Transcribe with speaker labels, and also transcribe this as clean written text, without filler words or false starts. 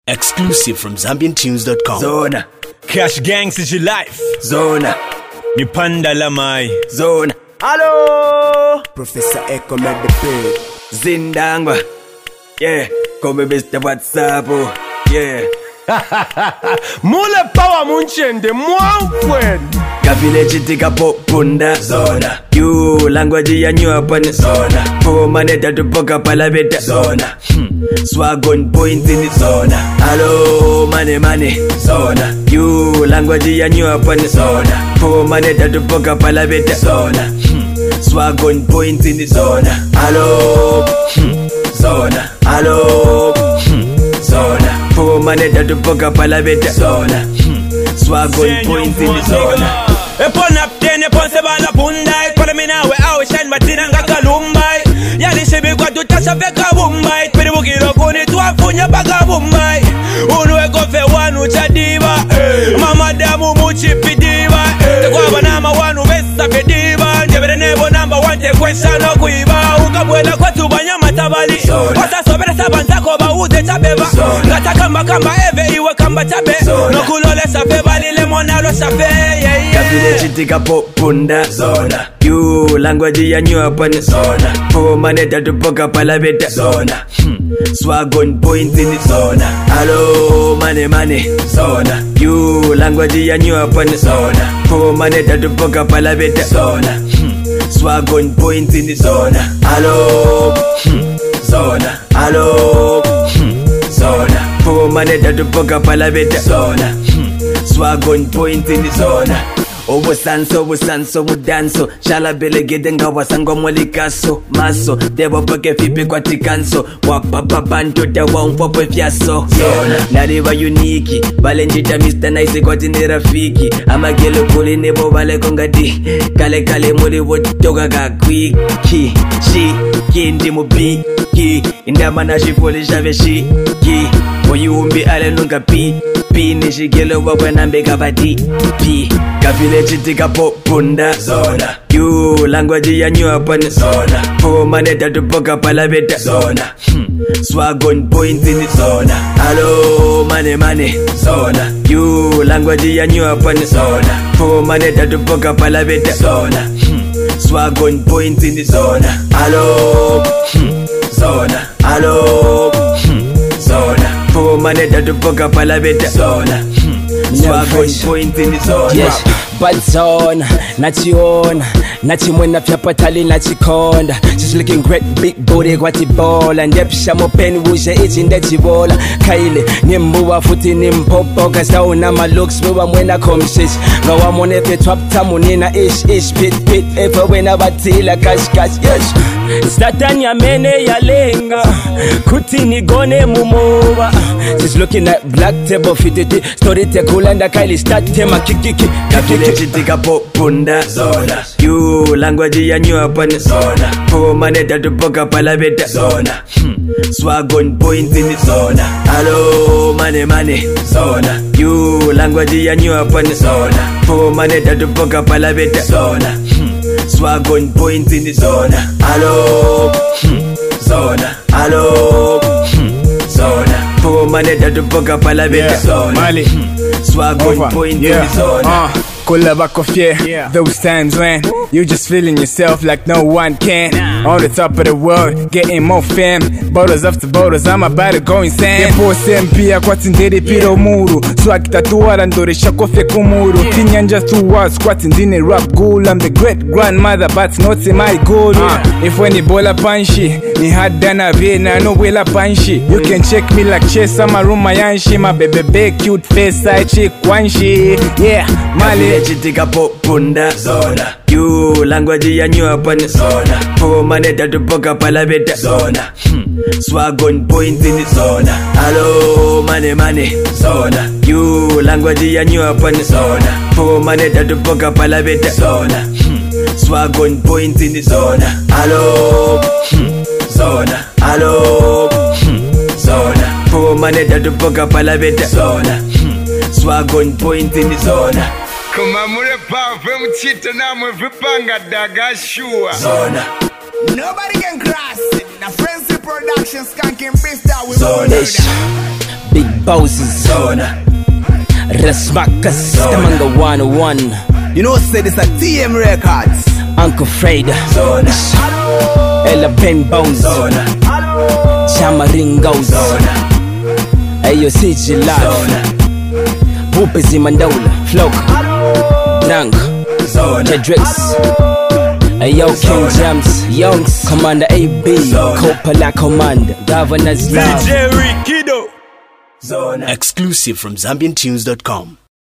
Speaker 1: Exclusive from ZambianTunes.com.
Speaker 2: Zona.
Speaker 3: Cash Gangs is your life.
Speaker 2: Zona.
Speaker 3: Mi panda la mai.
Speaker 2: Zona. Hello. Professor Echo made the pay. Zindangwa. Yeah. Come Mr. WhatsApp. Yeah.
Speaker 3: Mule power munchende mwankwen.
Speaker 2: Village tika popunda zona. You language ya nyuapane zona. Po maneta tupoka palabeta zona. Swag on point in the zona. Hello money zona. You language ya nyuapane zona. Po maneta tupoka palabeta zona. Swag on point in the zona. Hello zona. Hello zona. Po maneta tupoka palabeta zona. Swag on point in the zona.
Speaker 3: Upon up then upon Sabala Pundai, Paramina, where I shine Matina Kalumbai. Yalishi be got to touch a Beka Mumbai, Perugi Rogoni to a Punya Baga Mumbai. Uno go for one Uchadiva, Mama Damu Muchi Pidiva, the Guabanama one who best of a diva, never number one, the question of Guiva, Ukabuela Quatubanya Matabali, what a sober Sabantako, who the Tabeva, Latakamba Kamba, Eve, you will come Batabe, no Kulole Safe, Lemonaro Safe,
Speaker 2: Village tika popunda zona. You language ya nyuapane zona. Po maneta tupoka palabeta zona. Swag on point in the zona. Hello money zona. You language ya nyuapane zona. Po maneta tupoka palabeta zona. Swag on point in the zona. Hello zona. Hello zona. Po maneta tupoka palabeta zona. Swag on point in the zona. Obusanso mudanso Shala belegede ngawa sango mwalikaso Maso, debo pake fipi kwa tikanso Wapapa banto dawa umpopo fiaso Nariva uniki Bale njita Mr. Nice kwa tini rafiki Ama gelo kuli nebo bale kongadi Kale muli wotoga kakwiki Shiki ndi mubiki Indama na shifuli shave shiki Oyumbi ale nunga pi Nishigelo wakwe nambe kabadi Village tika popunda zona. You language ya nyuapane zona. Po maneta tupoka palabeta zona. Swag on point in the zona. Hello money zona. You language ya nyuapane zona. Po maneta tupoka palabeta zona. Swag on point in the zona. Hello zona. Hello zona. Po maneta tupoka palabeta zona. Swag on point in the zone.
Speaker 4: Yes, but zone, nachiona, nachimwena pyapatali nachikonda. She's looking great, big booty, gwatibola. Ndepsha mopeni wuje iji ndechibola. Kaile, nimbuwa futi nimpopo. Kasauna ma looks, wewa mwena komshish. Gawa mwone pe twap tamunina ish. Pit, efa wena batila cash, yes. Statanya mene ya lenga. Kutini gone mumoba. She's looking at black table fitted. Story te kulanda kaili start tema kikiki.
Speaker 2: Village tika popunda zona. You language ya nyuapane zona. Po maneta tupoka palabeta zona. Swag on point in the zona. Hello money zona. You language ya nyuapane zona. Po maneta tupoka palabeta zona. Swag on point in the zona. Hello zona. Hello zona. Po maneta tupoka palabeta zona.
Speaker 5: Mali.
Speaker 2: Swag on point in the zona.
Speaker 5: Kula bakofye, those times when you just feeling yourself like no one can. On the top of the world, getting more fame. Bottles after bottles, I'm about to go insane. Depo sempia kwa tindiri piro muru. Swag tatuara ndoresha kofe kumuru. Kinyanja tuwa squat ndine rap ghoul. I'm the great grandmother but not in my goal. If when you bola panshi, ni hadana vena no wela panshi. You can check me like chess, I'm a room mayanshi. My baby cute face, I chick wanshi. Yeah, Mali.
Speaker 2: Tika popunda zona. You language ya nyuapane zona. Po maneta tupoka palabeta zona. Swag on point in the zona. Hello money zona. You language ya nyuapane zona. Po maneta tupoka palabeta zona. Swag on point in the zona. Hello zona. Hello zona. Po maneta tupoka palabeta zona. Swag on point in the zona.
Speaker 6: Kuma mure pave mchita na mwevipanga daga shua
Speaker 2: Zona.
Speaker 6: Nobody can cross it. Na Frenzy Productions can't beast that with
Speaker 4: Big bosses.
Speaker 2: Zona.
Speaker 4: Rasmakas, Tamanga 101.
Speaker 7: You know, say this a TM Records.
Speaker 4: Uncle Fred,
Speaker 2: Zona.
Speaker 4: Ella Ben Bones,
Speaker 2: Zona.
Speaker 4: Chama Ringos,
Speaker 2: Zona.
Speaker 4: Ayo CG Live,
Speaker 2: Zona.
Speaker 4: Whoopers Mandola, Flock, Drunk,
Speaker 2: Zona.
Speaker 4: Kedrix, Ayo King James, Youngs, Commander AB, Copala Commander, Governors Love.
Speaker 3: DJ Rikido.
Speaker 2: Zona.
Speaker 1: Exclusive from ZambianTunes.com.